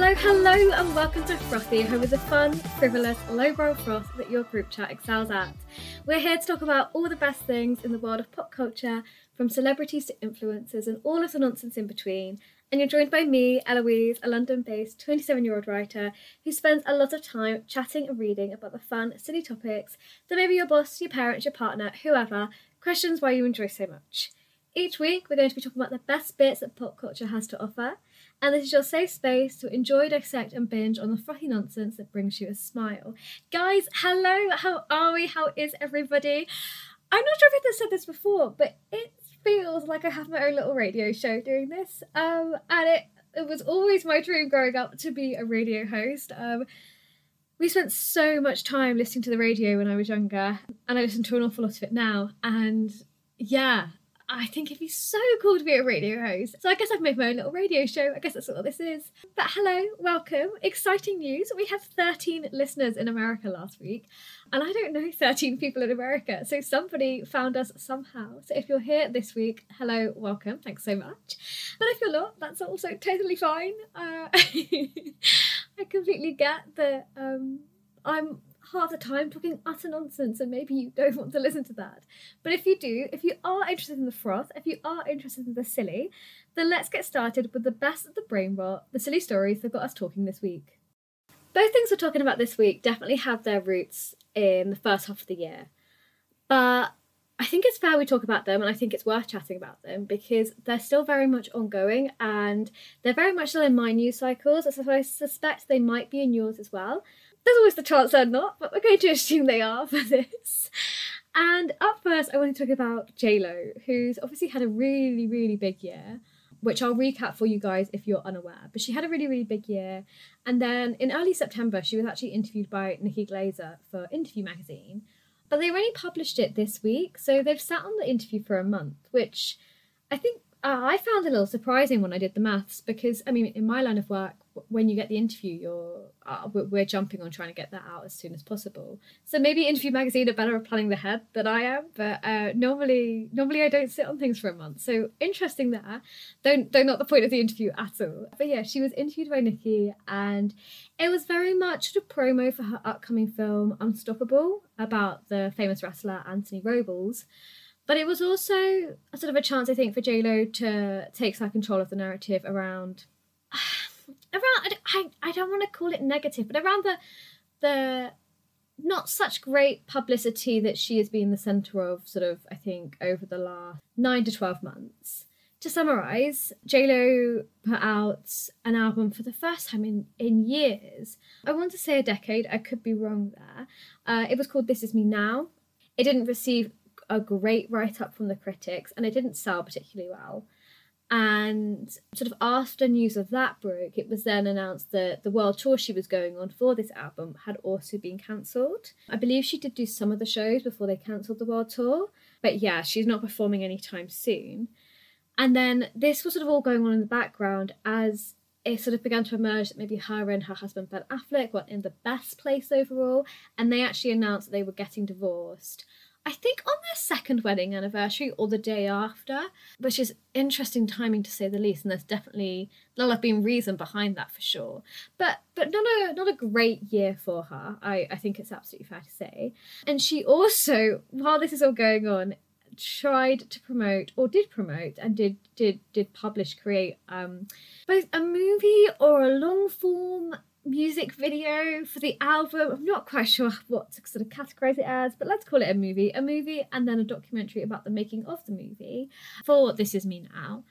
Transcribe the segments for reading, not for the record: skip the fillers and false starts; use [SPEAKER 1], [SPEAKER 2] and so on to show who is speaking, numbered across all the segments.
[SPEAKER 1] Hello and welcome to Frothy, home of the fun, frivolous, lowbrow froth that your group chat excels at. We're here to talk about all the best things in the world of pop culture, from celebrities to influencers and all of the nonsense in between. And you're joined by me, Eloise, a London-based 27-year-old writer who spends a lot of time chatting and reading about the fun, silly topics that maybe your boss, your parents, your partner, whoever, questions why you enjoy so much. Each week, we're going to be talking about the best bits that pop culture has to offer, and this is your safe space to enjoy, dissect and binge on the frothy nonsense that brings you a smile. Guys, hello, how are we? How is everybody? I'm not sure if I've said this before, but it feels like I have my own little radio show doing this, and it was always my dream growing up to be a radio host. We spent so much time listening to the radio when I was younger, and I listen to an awful lot of it now, and yeah, I think it'd be so cool to be a radio host. So I guess I've made my own little radio show. I guess that's what this is. But hello, welcome. Exciting news. We have 13 listeners in America last week. And I don't know 13 people in America. So somebody found us somehow. So if you're here this week, hello, welcome. Thanks so much. But if you're not, that's also totally fine. I completely get that I'm half the time talking utter nonsense and maybe you don't want to listen to that. But if you do, if you are interested in the froth, if you are interested in the silly, then let's get started with the best of the brain rot, the silly stories that got us talking this week. Both things we're talking about this week definitely have their roots in the first half of the year. But I think it's fair we talk about them, and I think it's worth chatting about them because they're still very much ongoing and they're very much still in my news cycles, so I suspect they might be in yours as well. There's always the chance they're not, but we're going to assume they are for this. And up first, I want to talk about J-Lo, who's obviously had a really, really big year, which I'll recap for you guys if you're unaware. But she had a really, really big year. And then in early September, she was actually interviewed by Nikki Glaser for Interview magazine. But they only published it this week, so they've sat on the interview for a month, which I think I found a little surprising when I did the maths because, I mean, in my line of work, when you get the interview, we're jumping on trying to get that out as soon as possible. So maybe Interview magazine are better at planning ahead than I am, but normally I don't sit on things for a month. So interesting there, though not the point of the interview at all. But yeah, she was interviewed by Nikki, and it was very much a promo for her upcoming film Unstoppable about the famous wrestler Anthony Robles. But it was also a sort of a chance, I think, for J-Lo to take some control of the narrative around I don't want to call it negative, but around the not such great publicity that she has been the centre of, sort of, I think, over the last 9 to 12 months. To summarise, J-Lo put out an album for the first time in years. I want to say a decade, I could be wrong there. It was called This Is Me Now. It didn't receive a great write-up from the critics, and it didn't sell particularly well. And sort of after news of that broke, it was then announced that the world tour she was going on for this album had also been cancelled. I believe she did do some of the shows before they cancelled the world tour, but yeah, she's not performing anytime soon. And then this was sort of all going on in the background as it sort of began to emerge that maybe her and her husband Ben Affleck weren't in the best place overall, and they actually announced that they were getting divorced. I think on their second wedding anniversary or the day after, which is interesting timing to say the least, and there'll have been reason behind that for sure. But not a great year for her, I think it's absolutely fair to say. And she also, while this is all going on, tried to promote, or did promote, and did publish, create both a movie or a long form music video for the album. I'm not quite sure what to sort of categorise it as, but let's call it a movie, and then a documentary about the making of the movie for This Is Me Now.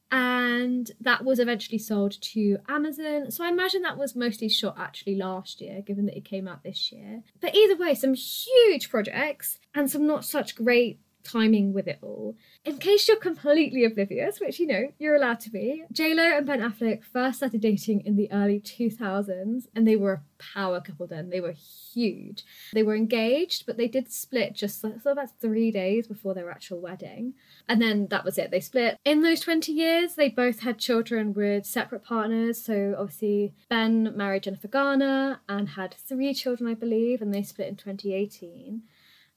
[SPEAKER 1] And that was eventually sold to Amazon. So I imagine that was mostly shot actually last year, given that it came out this year. But either way, some huge projects and some not such great timing with it all. In case you're completely oblivious, which, you know, you're allowed to be, J-Lo and Ben Affleck first started dating in the early 2000s, and they were a power couple then. They were huge. They were engaged, but they did split just about 3 days before their actual wedding. And then that was it. They split. In those 20 years, they both had children with separate partners. So obviously Ben married Jennifer Garner and had 3 children, I believe, and they split in 2018.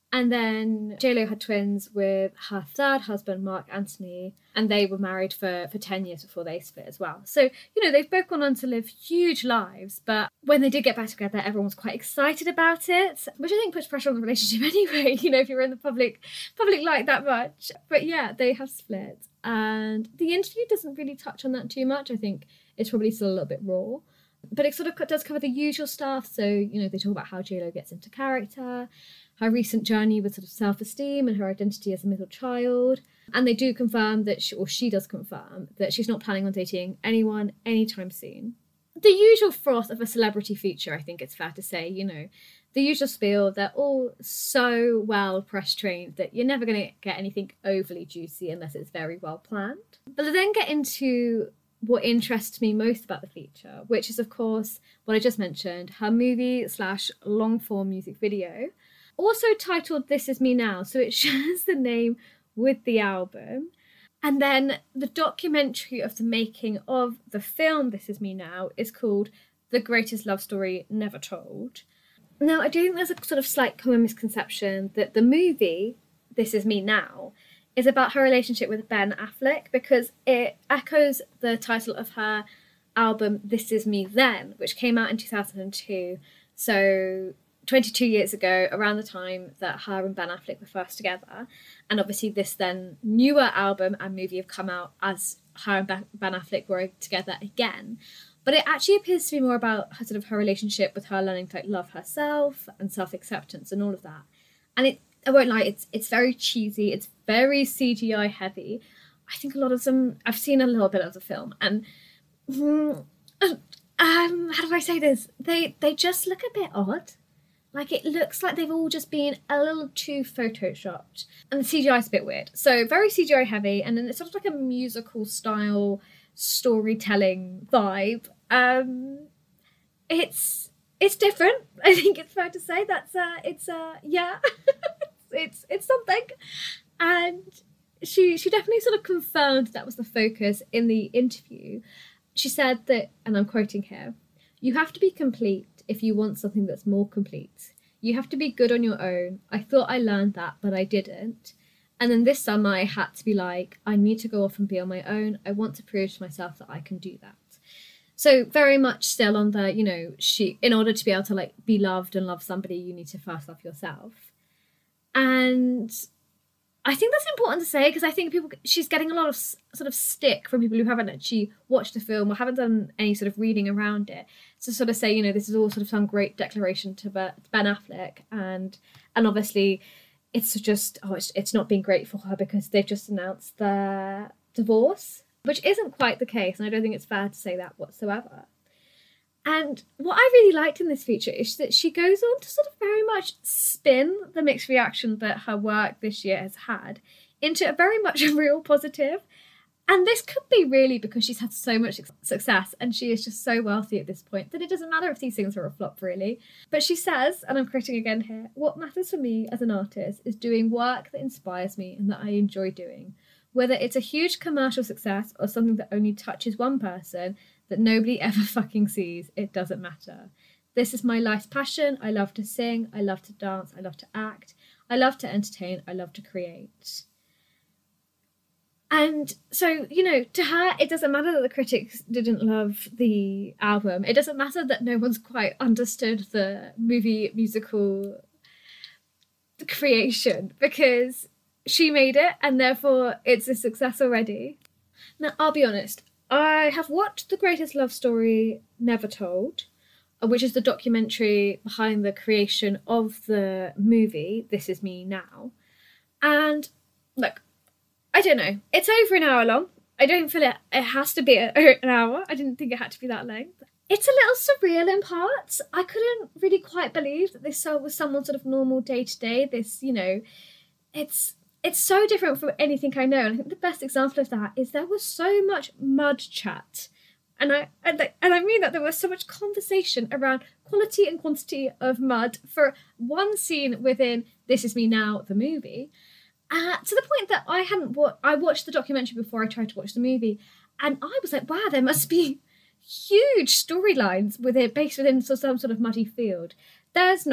[SPEAKER 1] And then JLo had twins with her third husband, Mark Anthony, and they were married for 10 years before they split as well. So, they've both gone on to live huge lives, but when they did get back together, everyone was quite excited about it, which I think puts pressure on the relationship anyway, if you're in the public light that much. But yeah, they have split. And the interview doesn't really touch on that too much. I think it's probably still a little bit raw. But it sort of does cover the usual stuff. So, they talk about how JLo gets into character, her recent journey with sort of self-esteem and her identity as a middle child. And they do confirm that, she does confirm that she's not planning on dating anyone anytime soon. The usual froth of a celebrity feature, I think it's fair to say, the usual spiel. They're all so well press trained that you're never going to get anything overly juicy unless it's very well planned. But they then get into what interests me most about the feature, which is, of course, what I just mentioned, her movie/long-form music video, also titled This Is Me Now, so it shares the name with the album. And then the documentary of the making of the film This Is Me Now is called The Greatest Love Story Never Told. Now, I do think there's a sort of slight common misconception that the movie This Is Me Now is about her relationship with Ben Affleck, because it echoes the title of her album This Is Me Then, which came out in 2002. So 22 years ago, around the time that her and Ben Affleck were first together. And obviously this then newer album and movie have come out as her and Ben Affleck were together again. But it actually appears to be more about her relationship with her learning to love herself and self-acceptance and all of that. And I won't lie, it's very cheesy, it's very CGI heavy. I think a lot of them, I've seen a little bit of the film, and how do I say this? They just look a bit odd. Like, it looks like they've all just been a little too photoshopped. And the CGI is a bit weird. So very CGI heavy, and then it's sort of like a musical style storytelling vibe. It's different. I think it's fair to say it's something. And she definitely sort of confirmed that was the focus in the interview. She said that, and I'm quoting here, "You have to be complete if you want something that's more complete. You have to be good on your own. I thought I learned that, but I didn't. And then this summer I had to be like, I need to go off and be on my own. I want to prove to myself that I can do that." So very much still on the, in order to be able to be loved and love somebody, you need to first love yourself. And I think that's important to say, because I think she's getting a lot of sort of stick from people who haven't actually watched the film or haven't done any sort of reading around it, to sort of say, this is all sort of some great declaration to Ben Affleck, and obviously it's just, it's not been great for her because they've just announced their divorce, which isn't quite the case, and I don't think it's fair to say that whatsoever. And what I really liked in this feature is that she goes on to sort of very much spin the mixed reaction that her work this year has had into a very much a real positive. And this could be really because she's had so much success and she is just so wealthy at this point that it doesn't matter if these things are a flop, really. But she says, and I'm quoting again here, "What matters for me as an artist is doing work that inspires me and that I enjoy doing. Whether it's a huge commercial success or something that only touches one person that nobody ever fucking sees, it doesn't matter. This is my life's passion. I love to sing. I love to dance. I love to act. I love to entertain. I love to create." And so, to her, it doesn't matter that the critics didn't love the album. It doesn't matter that no one's quite understood the musical creation, because she made it and therefore it's a success already. Now, I'll be honest, I have watched The Greatest Love Story Never Told, which is the documentary behind the creation of the movie This Is Me Now. And look, I don't know, it's over an hour long. I don't feel it has to be an hour. I didn't think it had to be that length. It's a little surreal in parts. I couldn't really quite believe that this was someone's sort of normal day-to-day. This, it's so different from anything I know. And I think the best example of that is there was so much mud chat. And I mean that there was so much conversation around quality and quantity of mud for one scene within This Is Me Now, the movie. To the point that I watched the documentary before I tried to watch the movie, and I was like, wow, there must be huge storylines based within some sort of muddy field. There's not.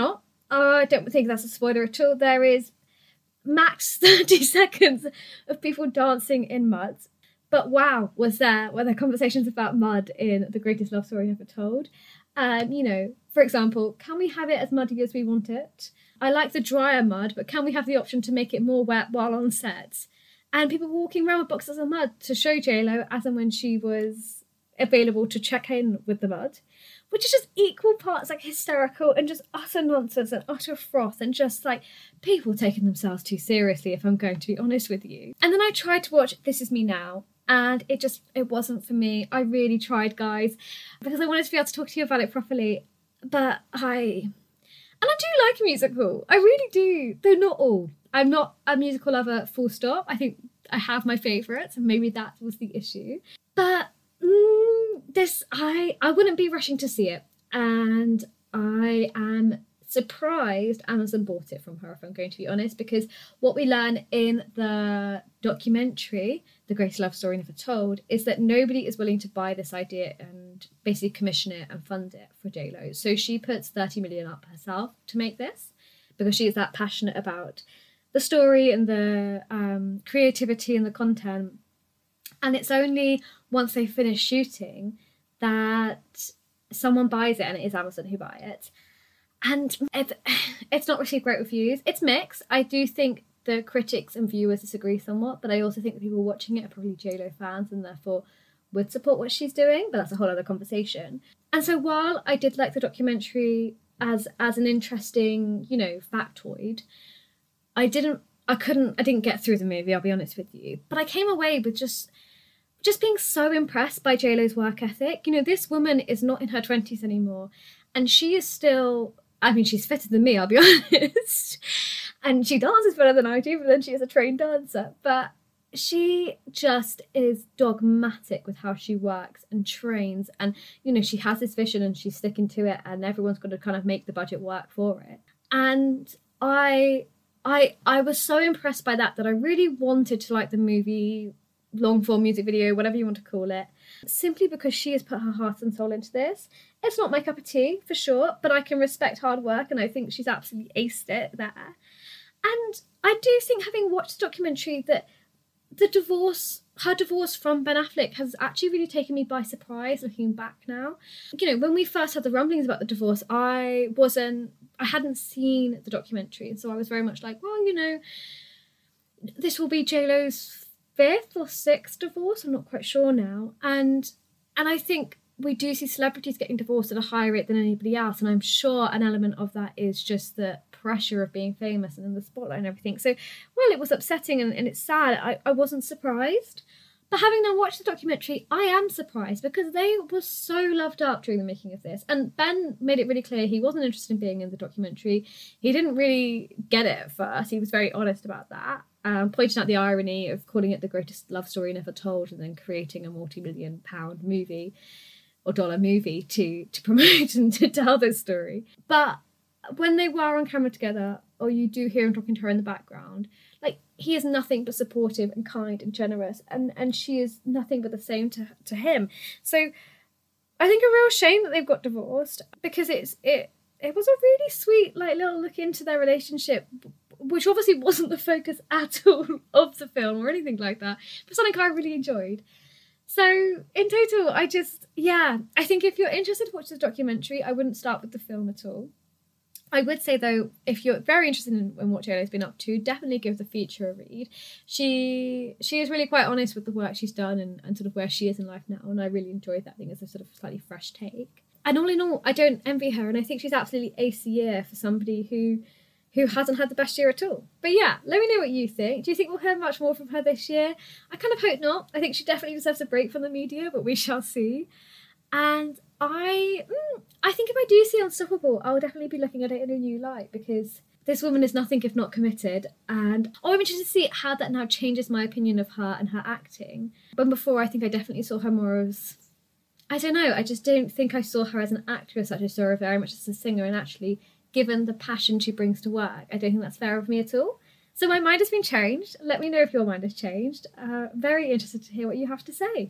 [SPEAKER 1] I don't think that's a spoiler at all. There is max 30 seconds of people dancing in mud. But wow, were there conversations about mud in The Greatest Love Story Ever Told? You know, for example, can we have it as muddy as we want it? I like the drier mud, but can we have the option to make it more wet while on set? And people walking around with boxes of mud to show JLo as and when she was available to check in with the mud, which is just equal parts like hysterical and just utter nonsense and utter froth and just like people taking themselves too seriously, if I'm going to be honest with you. And then I tried to watch This Is Me Now, and it wasn't for me. I really tried, guys, because I wanted to be able to talk to you about it properly. But I do like a musical. I really do, though not all. I'm not a musical lover, full stop. I think I have my favourites, and maybe that was the issue. But I wouldn't be rushing to see it, and I am surprised Amazon bought it from her, if I'm going to be honest, because what we learn in the documentary, The Greatest Love Story Never Told, is that nobody is willing to buy this idea and basically commission it and fund it for JLo. So she puts 30 million up herself to make this, because she is that passionate about the story and the creativity and the content. And it's only once they finish shooting that someone buys it, and it is Amazon who buy it. And it's not received great reviews. It's mixed. I do think the critics and viewers disagree somewhat, but I also think the people watching it are probably JLo fans and therefore would support what she's doing, but that's a whole other conversation. And so while I did like the documentary as an interesting, you know, factoid, I didn't get through the movie, I'll be honest with you. But I came away with just being so impressed by JLo's work ethic. You know, this woman is not in her 20s anymore, and she is still, I mean, she's fitter than me, I'll be honest. And she dances better than I do, even though she is a trained dancer. But she just is dogmatic with how she works and trains. And, you know, she has this vision and she's sticking to it, and everyone's got to kind of make the budget work for it. And I was so impressed by that I really wanted to like the movie, long form music video, whatever you want to call it, simply because she has put her heart and soul into this. It's not my cup of tea, for sure, but I can respect hard work, and I think she's absolutely aced it there. And I do think, having watched the documentary, that her divorce from Ben Affleck has actually really taken me by surprise looking back now. You know, when we first had the rumblings about the divorce, I hadn't seen the documentary, and so I was very much like, well, you know, this will be JLo's 5th or 6th divorce, I'm not quite sure now. And I think we do see celebrities getting divorced at a higher rate than anybody else, and I'm sure an element of that is just the pressure of being famous and in the spotlight and everything. So while it was upsetting and it's sad, I wasn't surprised. But having now watched the documentary, I am surprised, because they were so loved up during the making of this. And Ben made it really clear he wasn't interested in being in the documentary. He didn't really get it at first. He was very honest about that, pointing out the irony of calling it The Greatest Love Story Never Told and then creating a multi-million-pound movie or dollar movie to promote and to tell this story. But when they were on camera together, or you do hear him talking to her in the background, like, he is nothing but supportive and kind and generous, and she is nothing but the same to him. So I think a real shame that they've got divorced, because it was a really sweet, like, little look into their relationship, which obviously wasn't the focus at all of the film or anything like that, but something I really enjoyed. So in total, I think if you're interested to watch the documentary, I wouldn't start with the film at all. I would say, though, if you're very interested in what JLo's been up to, definitely give the feature a read. She is really quite honest with the work she's done and sort of where she is in life now, and I really enjoyed that thing as a sort of slightly fresh take. And all in all, I don't envy her, and I think she's absolutely ace the year for somebody who hasn't had the best year at all. But yeah, let me know what you think. Do you think we'll hear much more from her this year? I kind of hope not. I think she definitely deserves a break from the media, but we shall see. And I think if I do see Unstoppable, I'll definitely be looking at it in a new light, because this woman is nothing if not committed. And I'm interested to see how that now changes my opinion of her and her acting. But before, I think I definitely saw her more as, I don't know, I just don't think I saw her as an actress. I just saw her very much as a singer, and actually, given the passion she brings to work, I don't think that's fair of me at all. So my mind has been changed. Let me know if your mind has changed. Very interested to hear what you have to say.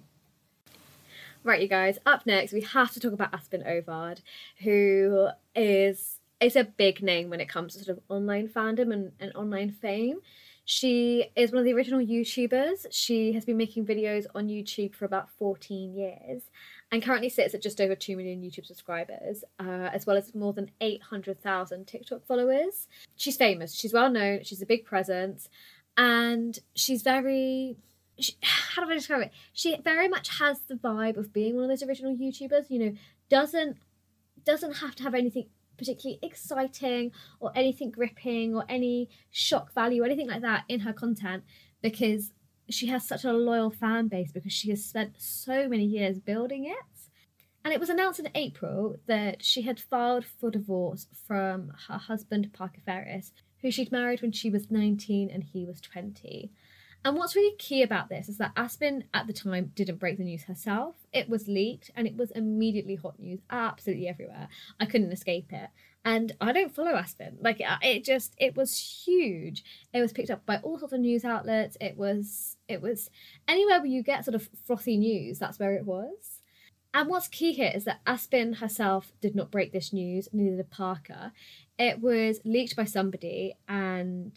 [SPEAKER 1] Right, you guys, up next we have to talk about Aspen Ovard, who is is a big name when it comes to sort of online fandom and online fame. She is one of the original YouTubers. She has been making videos on YouTube for about 14 years and currently sits at just over 2 million YouTube subscribers, as well as more than 800,000 TikTok followers. She's famous. She's well known. She's a big presence. And she's very... how do I describe it? She very much has the vibe of being one of those original YouTubers, you know, doesn't have to have anything particularly exciting or anything gripping or any shock value or anything like that in her content, because she has such a loyal fan base because she has spent so many years building it. And it was announced in April that she had filed for divorce from her husband, Parker Ferris, who she'd married when she was 19 and he was 20. And what's really key about this is that Aspen at the time didn't break the news herself. It was leaked and it was immediately hot news absolutely everywhere. I couldn't escape it. And I don't follow Aspen. Like, it was huge. It was picked up by all sorts of news outlets. It was anywhere where you get sort of frothy news, that's where it was. And what's key here is that Aspen herself did not break this news, neither did Parker. It was leaked by somebody, and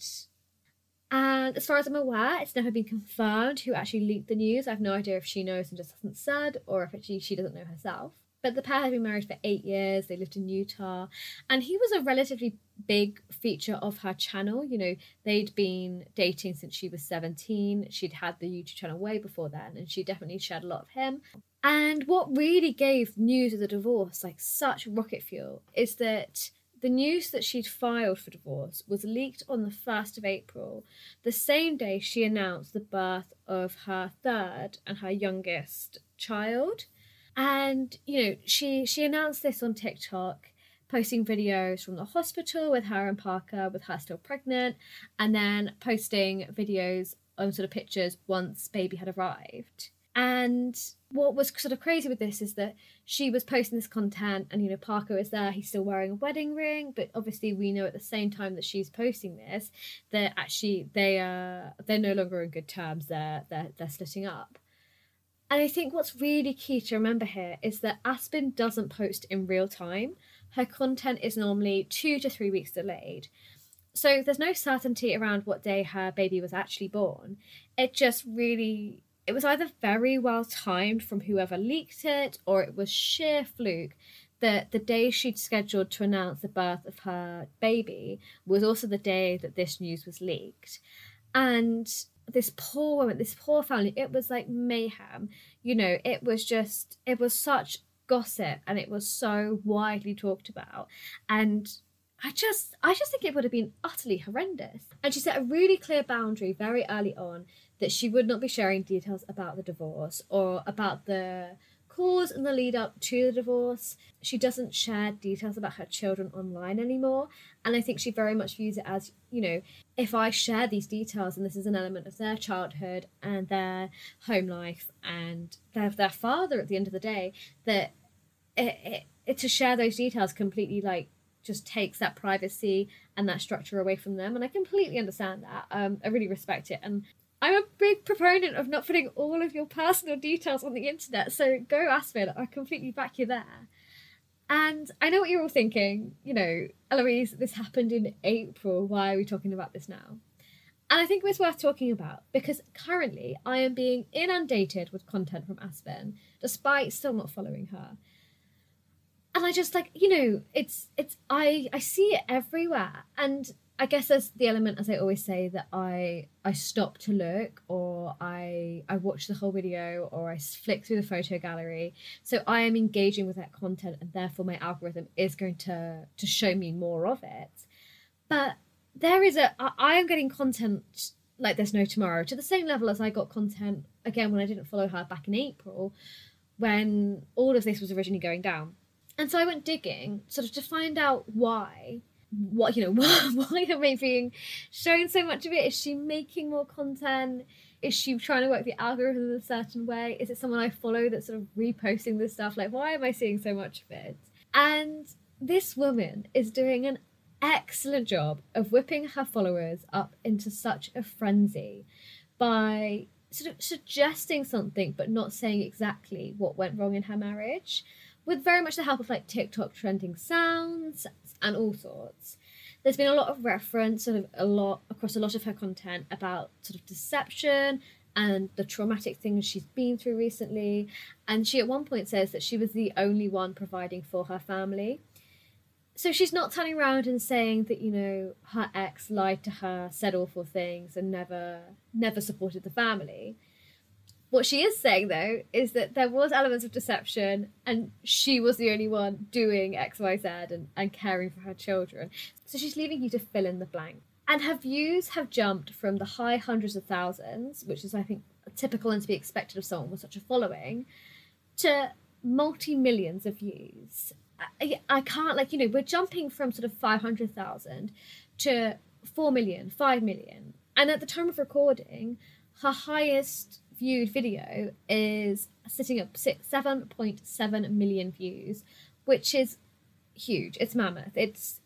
[SPEAKER 1] as far as I'm aware, it's never been confirmed who actually leaked the news. I have no idea if she knows and just hasn't said, or if actually she doesn't know herself. But the pair had been married for 8 years. They lived in Utah. And he was a relatively big feature of her channel. You know, they'd been dating since she was 17. She'd had the YouTube channel way before then, and she definitely shared a lot of him. And what really gave news of the divorce like such rocket fuel is that the news that she'd filed for divorce was leaked on the 1st of April, the same day she announced the birth of her third and her youngest child. And, you know, she announced this on TikTok, posting videos from the hospital with her and Parker, with her still pregnant, and then posting videos on sort of pictures once baby had arrived. And what was sort of crazy with this is that she was posting this content and, you know, Parker is there, he's still wearing a wedding ring, but obviously we know at the same time that she's posting this that actually they're no longer in good terms, they're splitting up. And I think what's really key to remember here is that Aspen doesn't post in real time. Her content is normally 2 to 3 weeks delayed. So there's no certainty around what day her baby was actually born. It was either very well timed from whoever leaked it, or it was sheer fluke that the day she'd scheduled to announce the birth of her baby was also the day that this news was leaked. And this poor woman, this poor family, it was like mayhem. You know, it was such gossip and it was so widely talked about. And I just think it would have been utterly horrendous. And she set a really clear boundary very early on that she would not be sharing details about the divorce or about the cause and the lead up to the divorce. She doesn't share details about her children online anymore. And I think she very much views it as, you know, if I share these details and this is an element of their childhood and their home life and their father at the end of the day, that it to share those details completely like just takes that privacy and that structure away from them. And I completely understand that. I really respect it. And I'm a big proponent of not putting all of your personal details on the internet. So go Aspen, I completely back you there. And I know what you're all thinking, you know, Eloise, this happened in April. Why are we talking about this now? And I think it's worth talking about because currently I am being inundated with content from Aspen, despite still not following her. And I just like, you know, I see it everywhere. And I guess there's the element, as I always say, that I stop to look, or I watch the whole video, or I flick through the photo gallery. So I am engaging with that content, and therefore my algorithm is going to show me more of it. But I am getting content like there's no tomorrow, to the same level as I got content, again, when I didn't follow her back in April, when all of this was originally going down. And so I went digging, sort of to find out why am I being shown so much of it? Is she making more content? Is she trying to work the algorithm in a certain way? Is it someone I follow that's sort of reposting this stuff? Like, why am I seeing so much of it? And this woman is doing an excellent job of whipping her followers up into such a frenzy by sort of suggesting something but not saying exactly what went wrong in her marriage, with very much the help of like TikTok trending sounds and all sorts. There's been a lot of reference, sort of a lot across a lot of her content about sort of deception and the traumatic things she's been through recently. And she at one point says that she was the only one providing for her family. So she's not turning around and saying that, you know, her ex lied to her, said awful things, and never supported the family. What she is saying, though, is that there was elements of deception and she was the only one doing X, Y, Z and caring for her children. So she's leaving you to fill in the blank. And her views have jumped from the high hundreds of thousands, which is, I think, typical and to be expected of someone with such a following, to multi-millions of views. I can't, like, you know, we're jumping from sort of 500,000 to 4 million, 5 million. And at the time of recording, her highest viewed video is sitting at 7.7 million views, which is huge. It's mammoth. It's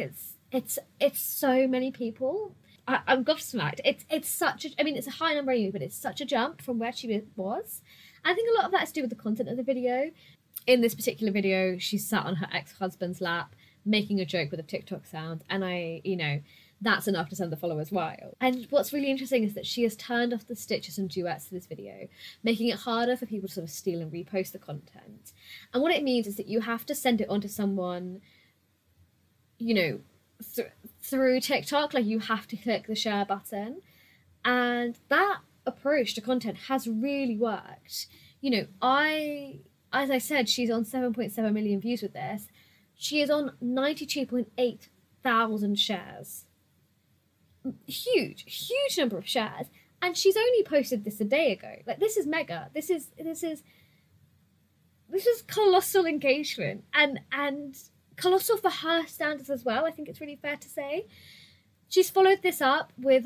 [SPEAKER 1] so many people. I'm gobsmacked. It's such a, I mean, it's a high number anyway, but it's such a jump from where she was. I think a lot of that has to do with the content of the video. In this particular video, she sat on her ex-husband's lap making a joke with a TikTok sound, and that's enough to send the followers wild. And what's really interesting is that she has turned off the stitches and duets to this video, making it harder for people to sort of steal and repost the content. And what it means is that you have to send it on to someone, you know, through TikTok. Like, you have to click the share button. And that approach to content has really worked. You know, as I said, she's on 7.7 million views with this. She is on 92.8 thousand shares. Huge number of shares. And she's only posted this a day ago. Like, this is mega. This is colossal engagement and colossal for her standards as well. I think it's really fair to say. She's followed this up with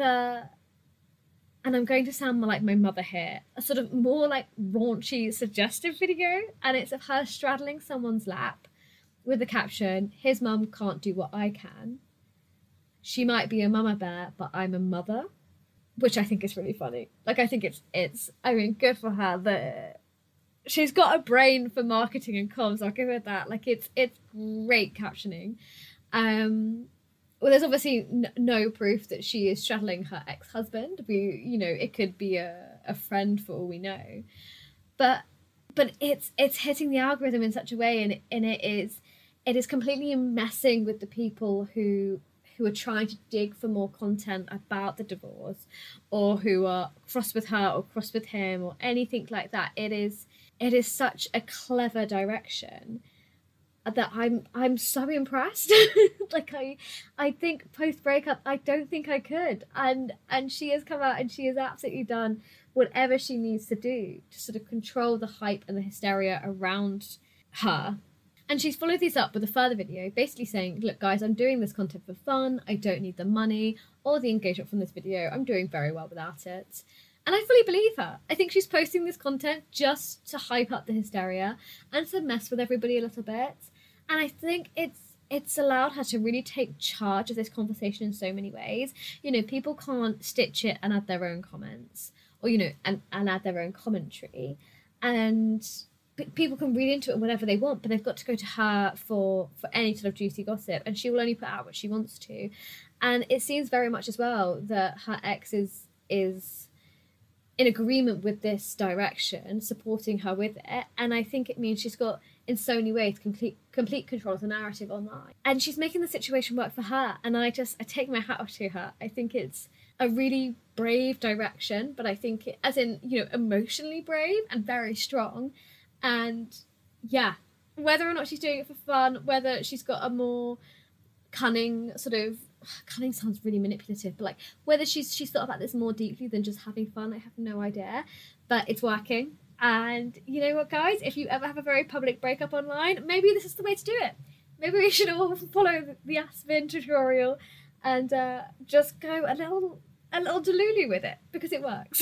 [SPEAKER 1] and I'm going to sound like my mother here, a sort of more like raunchy, suggestive video. And it's of her straddling someone's lap with the caption, "His mum can't do what I can. She might be a mama bear, but I'm a mother," which I think is really funny. Like, I think it's I mean, good for her. She's got a brain for marketing and comms, I'll give her that. Like, it's great captioning. Well, there's obviously no proof that she is straddling her ex-husband. It could be a friend for all we know. But it's hitting the algorithm in such a way, and it is completely messing with the people who are trying to dig for more content about the divorce, or who are cross with her or cross with him or anything like that. It is such a clever direction that I'm so impressed. Like, I think post breakup, I don't think I could. And she has come out and she has absolutely done whatever she needs to do to sort of control the hype and the hysteria around her. And she's followed these up with a further video, basically saying, "Look, guys, I'm doing this content for fun. I don't need the money or the engagement from this video. I'm doing very well without it." And I fully believe her. I think she's posting this content just to hype up the hysteria and to mess with everybody a little bit. And I think it's allowed her to really take charge of this conversation in so many ways. You know, people can't stitch it and add their own comments, or, you know, and add their own commentary. And people can read into it whatever they want, but they've got to go to her for any sort of juicy gossip, and she will only put out what she wants to. And it seems very much as well that her ex is in agreement with this direction, supporting her with it. And I think it means she's got, in so many ways, complete control of the narrative online. And she's making the situation work for her. And I take my hat off to her. I think it's a really brave direction, but I think it, as in, you know, emotionally brave and very strong. And yeah, whether or not she's doing it for fun, whether she's got a more cunning sounds really manipulative, but like whether she's thought about this more deeply than just having fun, I have no idea. But it's working. And you know what, guys, if you ever have a very public breakup online, maybe this is the way to do it. Maybe we should all follow the Aspen tutorial and just go a little delulu with it, because it works.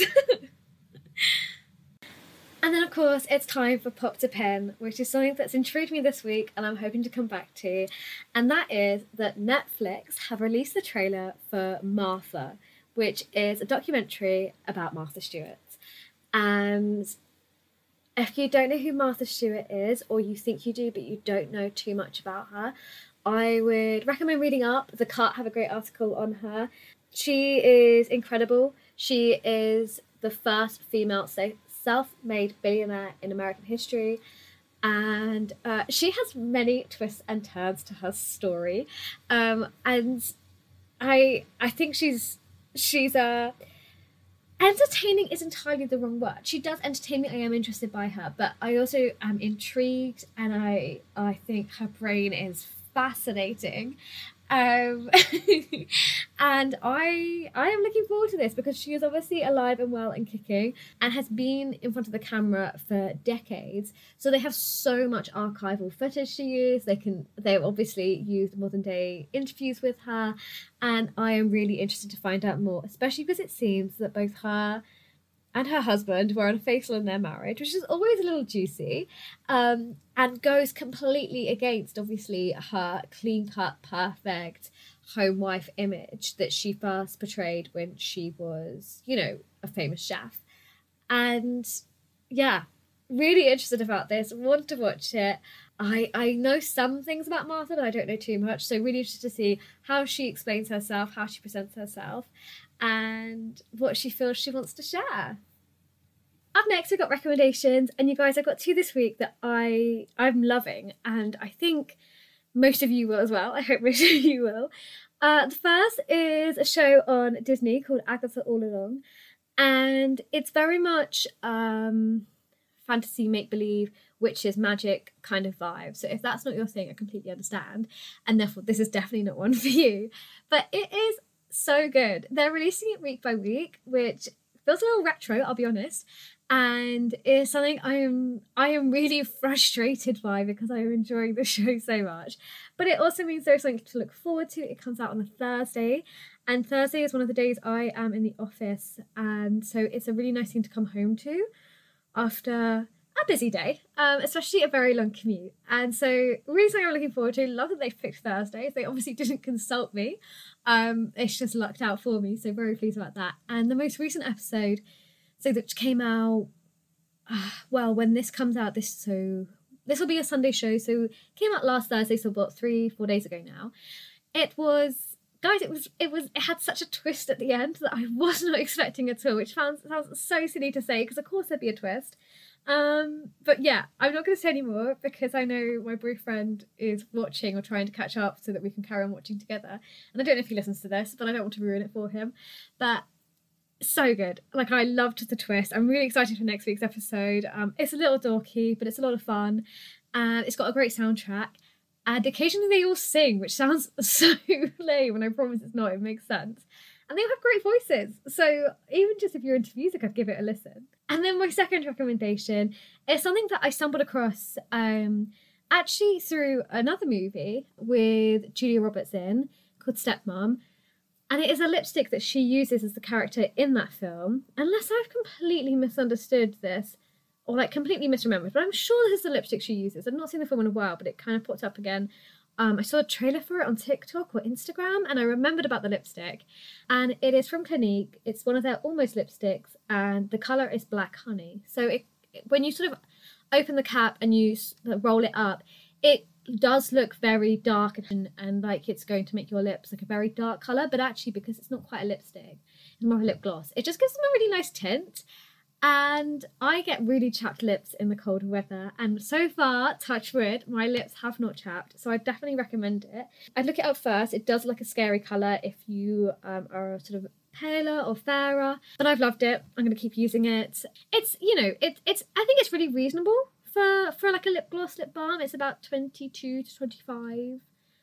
[SPEAKER 1] And then, of course, it's time for Pop to Pin, which is something that's intrigued me this week and I'm hoping to come back to. And that is that Netflix have released the trailer for Martha, which is a documentary about Martha Stewart. And If you don't know who Martha Stewart is, or you think you do but you don't know too much about her, I would recommend reading up. The Cut have a great article on her. She is incredible. She is the first female self-made billionaire in American history. And she has many twists and turns to her story. And I think she's entertaining is entirely the wrong word. She does entertain me. I am interested by her, but I also am intrigued, and I think her brain is fascinating. And I am looking forward to this because she is obviously alive and well and kicking and has been in front of the camera for decades. So they have so much archival footage to use. They've obviously used modern day interviews with her, and I am really interested to find out more, especially because it seems that both her and her husband were unfaithful in their marriage, which is always a little juicy, and goes completely against, obviously, her clean-cut, perfect home wife image that she first portrayed when she was, a famous chef. And yeah, really interested about this, want to watch it. I know some things about Martha, but I don't know too much, so really interested to see how she explains herself, how she presents herself, and what she feels she wants to share. Up next, we've got recommendations, and you guys, I've got two this week that I'm loving, and I think most of you will as well. I hope most of you will. The first is a show on Disney called Agatha All Along, and it's very much fantasy, make-believe, witches, magic kind of vibe. So if that's not your thing, I completely understand, and therefore this is definitely not one for you. But it is so good. They're releasing it week by week, which feels a little retro, I'll be honest, and it's something I am really frustrated by because I am enjoying the show so much. But it also means there's something to look forward to. It comes out on a Thursday, and Thursday is one of the days I am in the office, and so it's a really nice thing to come home to after a busy day, especially a very long commute. And so really something I'm looking forward to. Love that they've picked Thursdays. They obviously didn't consult me. It's just lucked out for me, so very pleased about that. And the most recent episode, so that came out, when this comes out, this will be a Sunday show, so it came out last Thursday, so about 3-4 days ago now. It had such a twist at the end that I was not expecting at all, which sounds so silly to say, because of course there'd be a twist. But yeah, I'm not going to say any more because I know my boyfriend is watching or trying to catch up so that we can carry on watching together. And I don't know if he listens to this, but I don't want to ruin it for him. But so good. Like, I loved the twist. I'm really excited for next week's episode. It's a little dorky, but it's a lot of fun. And it's got a great soundtrack. And occasionally they all sing, which sounds so lame, and I promise it's not. It makes sense. And they all have great voices. So even just if you're into music, I'd give it a listen. And then my second recommendation is something that I stumbled across actually through another movie with Julia Roberts in called Stepmom. And it is a lipstick that she uses as the character in that film. Unless I've completely misunderstood this or completely misremembered, but I'm sure this is the lipstick she uses. I've not seen the film in a while, but it kind of popped up again. I saw a trailer for it on TikTok or Instagram, and I remembered about the lipstick. And it is from Clinique. It's one of their almost lipsticks, and the colour is Black Honey. So when you sort of open the cap and you roll it up, it does look very dark and like it's going to make your lips like a very dark colour, but actually, because it's not quite a lipstick, it's more of a lip gloss, it just gives them a really nice tint. And I get really chapped lips in the cold weather, and so far, touch wood, my lips have not chapped, so I definitely recommend it. I'd look it up first. It does look a scary colour if you are sort of paler or fairer, but I've loved it. I'm going to keep using it. It's, it's I think it's really reasonable for like a lip gloss, lip balm. It's about £22 to £25,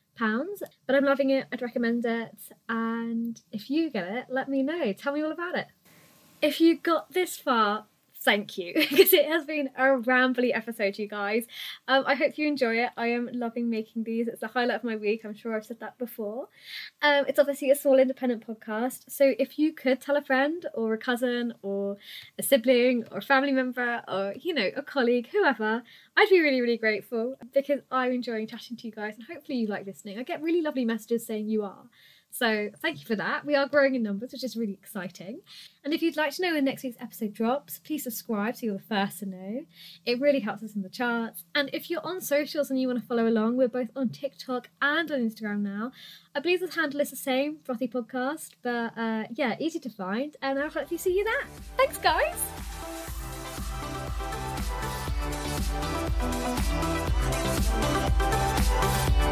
[SPEAKER 1] but I'm loving it. I'd recommend it, and if you get it, let me know. Tell me all about it. If you got this far, thank you, because it has been a rambly episode, you guys. I hope you enjoy it. I am loving making these. It's the highlight of my week. I'm sure I've said that before. It's obviously a small independent podcast, so if you could tell a friend or a cousin or a sibling or a family member or, a colleague, whoever, I'd be really, really grateful, because I'm enjoying chatting to you guys, and hopefully you like listening. I get really lovely messages saying you are. So thank you for that. We are growing in numbers, which is really exciting. And if you'd like to know when next week's episode drops, please subscribe so you're the first to know. It really helps us in the charts. And if you're on socials and you want to follow along, we're both on TikTok and on Instagram now. I believe the handle is the same, Frothy Podcast, but yeah, easy to find. And I'll hopefully see you there. Thanks, guys.